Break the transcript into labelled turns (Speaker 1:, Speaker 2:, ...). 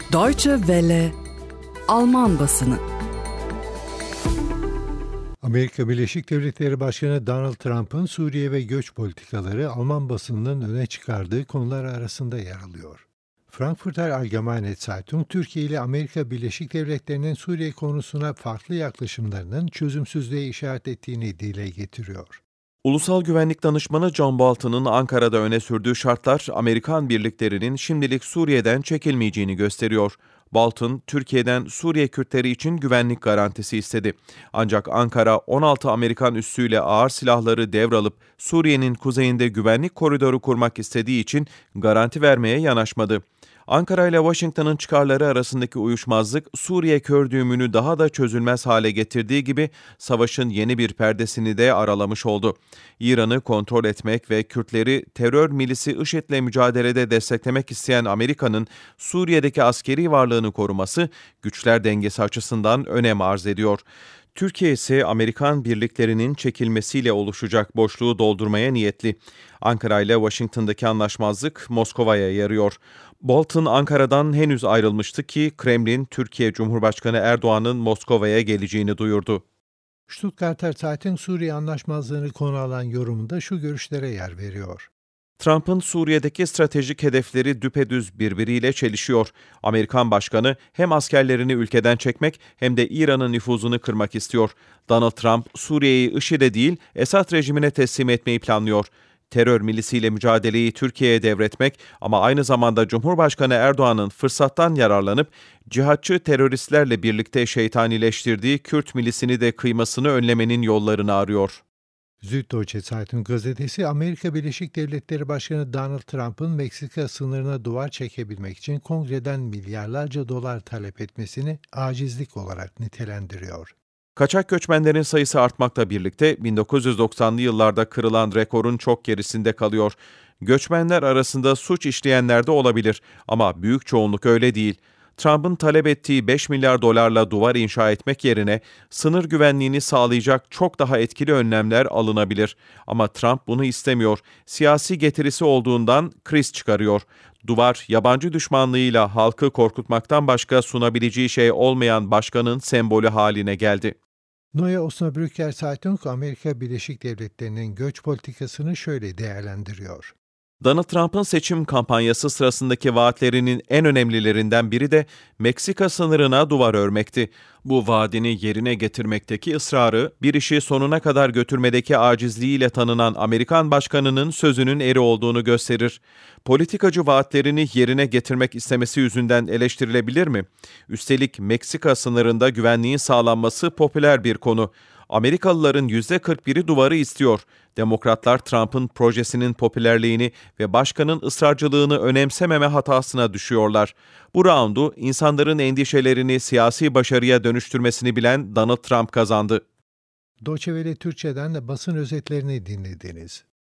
Speaker 1: Deutsche Welle Alman basını.
Speaker 2: Amerika Birleşik Devletleri Başkanı Donald Trump'ın Suriye ve göç politikaları Alman basınının öne çıkardığı konular arasında yer alıyor. Frankfurter Allgemeine Zeitung, Türkiye ile Amerika Birleşik Devletleri'nin Suriye konusuna farklı yaklaşımlarının çözümsüzlüğe işaret ettiğini dile getiriyor.
Speaker 3: Ulusal Güvenlik Danışmanı John Bolton'un Ankara'da öne sürdüğü şartlar Amerikan birliklerinin şimdilik Suriye'den çekilmeyeceğini gösteriyor. Bolton, Türkiye'den Suriye Kürtleri için güvenlik garantisi istedi. Ancak Ankara 16 Amerikan üssüyle ağır silahları devralıp Suriye'nin kuzeyinde güvenlik koridoru kurmak istediği için garanti vermeye yanaşmadı. Ankara ile Washington'ın çıkarları arasındaki uyuşmazlık Suriye kör düğümünü daha da çözülmez hale getirdiği gibi savaşın yeni bir perdesini de aralamış oldu. İran'ı kontrol etmek ve Kürtleri terör milisi IŞİD'le mücadelede desteklemek isteyen Amerika'nın Suriye'deki askeri varlığını koruması güçler dengesi açısından önem arz ediyor. Türkiye ise Amerikan birliklerinin çekilmesiyle oluşacak boşluğu doldurmaya niyetli. Ankara ile Washington'daki anlaşmazlık Moskova'ya yarıyor. Bolton Ankara'dan henüz ayrılmıştı ki Kremlin, Türkiye Cumhurbaşkanı Erdoğan'ın Moskova'ya geleceğini duyurdu.
Speaker 2: Stuttgarter Zeitung, Suriye anlaşmazlığını konu alan yorumunda şu görüşlere yer veriyor.
Speaker 3: Trump'ın Suriye'deki stratejik hedefleri düpedüz birbiriyle çelişiyor. Amerikan başkanı hem askerlerini ülkeden çekmek hem de İran'ın nüfuzunu kırmak istiyor. Donald Trump, Suriye'yi IŞİD'e değil Esad rejimine teslim etmeyi planlıyor. Terör milisiyle mücadeleyi Türkiye'ye devretmek ama aynı zamanda Cumhurbaşkanı Erdoğan'ın fırsattan yararlanıp cihatçı teröristlerle birlikte şeytanileştirdiği Kürt milisini de kıymasını önlemenin yollarını arıyor.
Speaker 2: Süddeutsche Zeitung gazetesi, Amerika Birleşik Devletleri Başkanı Donald Trump'ın Meksika sınırına duvar çekebilmek için kongreden milyarlarca dolar talep etmesini acizlik olarak nitelendiriyor.
Speaker 3: Kaçak göçmenlerin sayısı artmakla birlikte 1990'lı yıllarda kırılan rekorun çok gerisinde kalıyor. Göçmenler arasında suç işleyenler de olabilir ama büyük çoğunluk öyle değil. Trump'ın talep ettiği 5 milyar dolarla duvar inşa etmek yerine sınır güvenliğini sağlayacak çok daha etkili önlemler alınabilir. Ama Trump bunu istemiyor. Siyasi getirisi olduğundan kriz çıkarıyor. Duvar, yabancı düşmanlığıyla halkı korkutmaktan başka sunabileceği şey olmayan başkanın sembolü haline geldi.
Speaker 2: Neue Osnabrücker Zeitung, Amerika Birleşik Devletleri'nin göç politikasını şöyle değerlendiriyor.
Speaker 3: Donald Trump'ın seçim kampanyası sırasındaki vaatlerinin en önemlilerinden biri de Meksika sınırına duvar örmekti. Bu vaadini yerine getirmekteki ısrarı, bir işi sonuna kadar götürmedeki acizliğiyle tanınan Amerikan başkanının sözünün eri olduğunu gösterir. Politikacı vaatlerini yerine getirmek istemesi yüzünden eleştirilebilir mi? Üstelik Meksika sınırında güvenliğin sağlanması popüler bir konu. Amerikalıların %41'i duvarı istiyor. Demokratlar Trump'ın projesinin popülerliğini ve başkanın ısrarcılığını önemsememe hatasına düşüyorlar. Bu raundu insanların endişelerini siyasi başarıya dönüştürmesini bilen Donald Trump kazandı.
Speaker 2: Deutsche Welle Türkçe'den de basın özetlerini dinlediniz.